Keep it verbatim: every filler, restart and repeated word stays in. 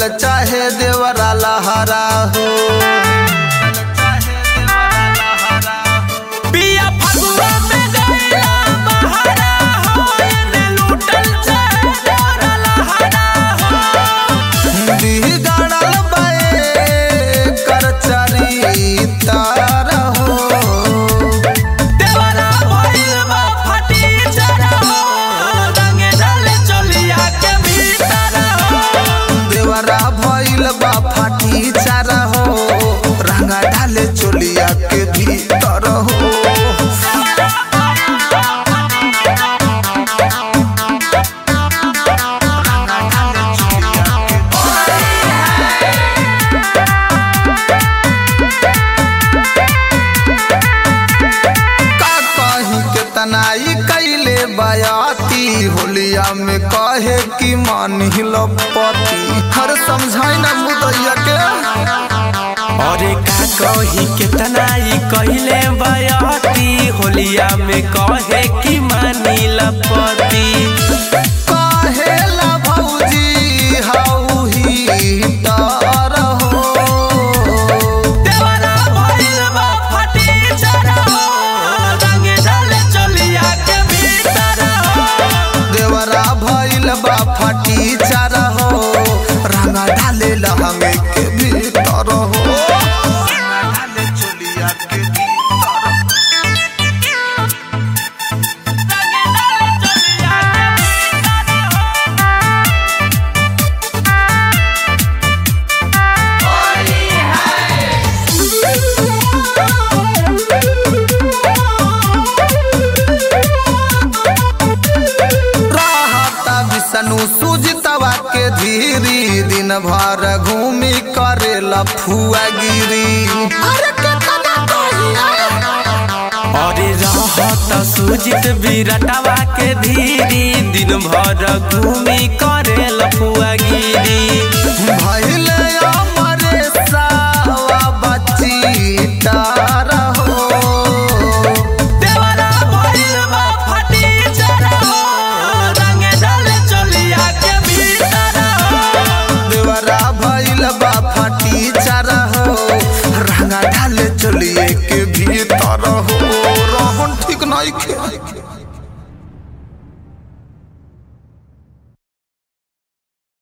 चाहे देवरा लहरा हो। पिया फगुआ में गया बहारा हो, इने लूटल चाहे देवरा लहरा हो। बिगड़ल बाए कर चरिता रहो, देवरा भइल बा फाटी जरा हो, रंग डाले चलिया के भीतर हो। देवरा भइल बा फाटी चारा हो, रंगा डाले चोलिया के भीतर हो। तनाई कैले बयाती होलिया में कहे कि मान हिलपति हर समझाई ना मुदैया के। अरे का कही केतनाई कहले बयाती होलिया में कहे कि मानी लपति। कहेला भौजी हाउ ही डर हो, देवरा भइल बा फाटी जरा हो, रंग डाले चलिया के भीतर हो। देवरा भइल बा फाटी चारा हो, रंगा डाले लहंगे के भीतर हो। रंगा डाले चोलिया के भीतर। सनु सुजतवा के धीरी दिन भर घूमी करेला फुआगिरी। अरे रहत सुजित विरटवा के धीरी दिन भर घूमी करे लफुआगिरी।